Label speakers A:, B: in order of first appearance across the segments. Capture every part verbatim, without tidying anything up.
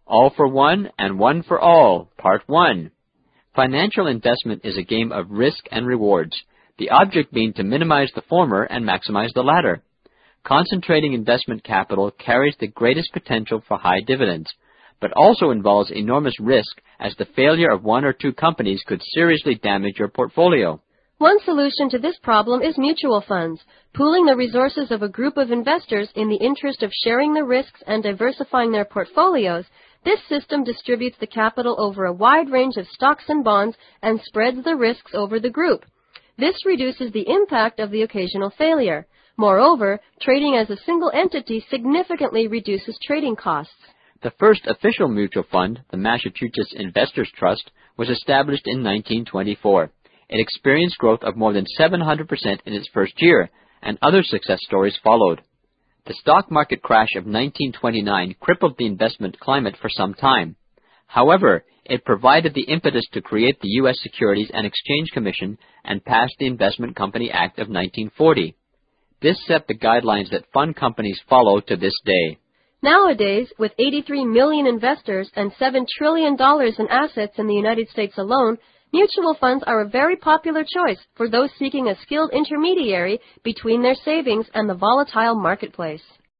A: All for One and One for All, Part one. Financial investment is a game of risk and rewards, the object being to minimize the former and maximize the latter. Concentrating investment capital carries the greatest potential for high dividends, but also involves enormous risk as the failure of one or two companies could seriously damage your portfolio.
B: One solution to this problem is mutual funds, pooling the resources of a group of investors in the interest of sharing the risks and diversifying their portfolios. This system distributes the capital over a wide range of stocks and bonds and spreads the risks over the group. This reduces the impact of the occasional failure. Moreover, trading as a single entity significantly reduces trading costs.
A: The first official mutual fund, the Massachusetts Investors Trust, was established in nineteen twenty-four. It experienced growth of more than seven hundred percent in its first year, and other success stories followed. The stock market crash of nineteen twenty-nine crippled the investment climate for some time. However, it provided the impetus to create the U S Securities and Exchange Commission and passed the Investment Company Act of nineteen forty. This set the guidelines that fund companies follow to this day.
B: Nowadays, with eighty-three million investors and seven trillion dollars in assets in the United States alone, mutual funds are a very popular choice for those seeking a skilled intermediary between their savings and the volatile marketplace.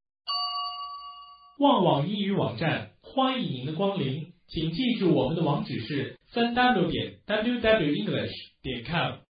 C: 旺网英语网站欢迎您的光临，请记住我们的网址是 三 w 点 w w english 点 com。